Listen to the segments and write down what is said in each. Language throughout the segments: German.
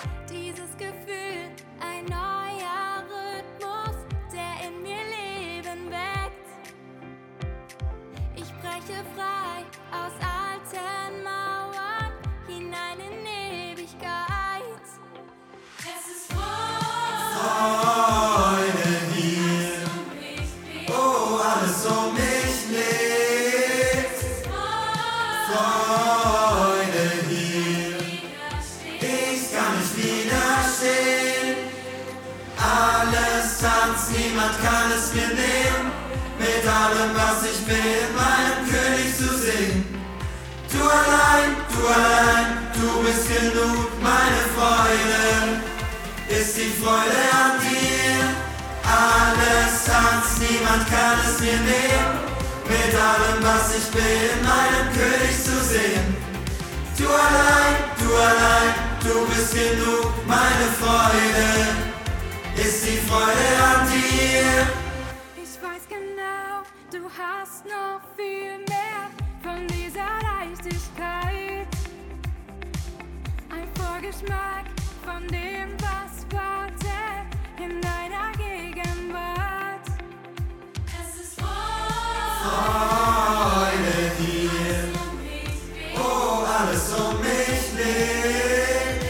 Dieses Gefühl, ein neuer Rhythmus, der in mir Leben weckt. Ich breche frei aus alten Mauern hinein in Ewigkeit. Es ist Freude hier, oh, alles um mich lebt. Freude hier, ich kann nicht widerstehen. Alles tanzt, niemand kann es mir nehmen. Mit allem, was ich bin, meinem König zu singen. Du allein, du bist genug, meine Freude ist die Freude an dir. Alles tanzt, niemand kann es mir nehmen. Mit allem, was ich bin, meinem König zu sehen. Du allein, du bist genug, meine Freude ist die Freude an dir. Ich weiß genau, du hast noch viel mehr von dieser Leichtigkeit. Ein Vorgeschmack von dem, was wartet in deiner Gegenwart. Es ist Freude hier, oh, alles um mich lebt.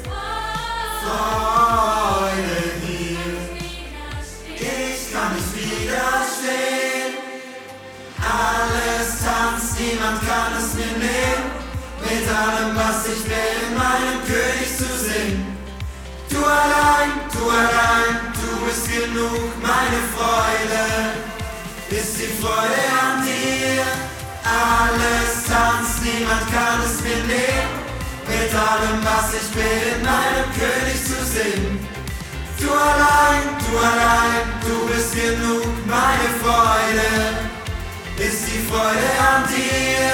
Freude hier, ich kann nicht widerstehen. Alles tanzt, niemand kann es mir nehmen. Mit allem, was ich will, meinem König zu singen. Du allein, du bist genug, meine Freude ist die Freude an dir. Alles tanzt, niemand kann es mir nehmen. Mit allem, was ich bin, meinem König zu singen. Du allein, du bist genug, meine Freude ist die Freude an dir.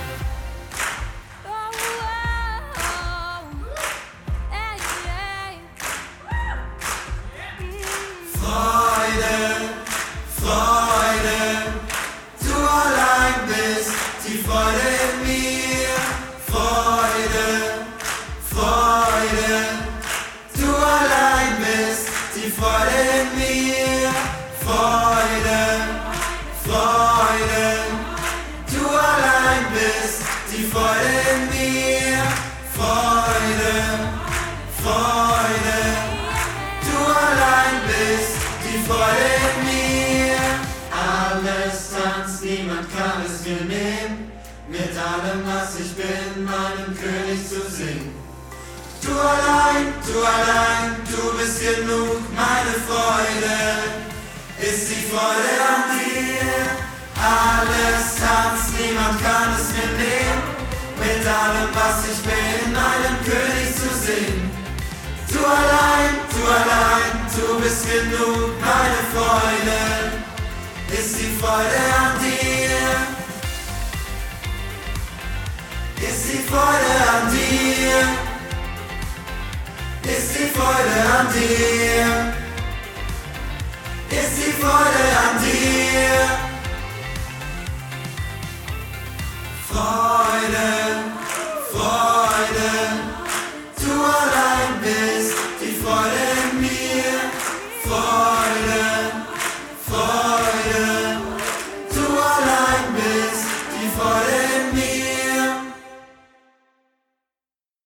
Freude, Freude, du allein bist die Freude in mir. Freude, Freude, du allein bist die Freude in mir. Freude, Freude, du allein bist die Freude in mir. Freude, Freude, du allein bist die Freude in mir. Alles tanzt, niemand kann es mir nehmen. Mit allem, was ich bin, meinem König zu singen. Du allein, du bist genug, meine Freude ist die Freude an dir. Alles tanzt, niemand kann es mir nehmen. Mit allem, was ich bin, meinem König zu singen. Du allein, du bist genug, meine Freude ist die Freude an dir. Ist die Freude an dir. Ist die Freude an dir. Ist die Freude an dir. Freude.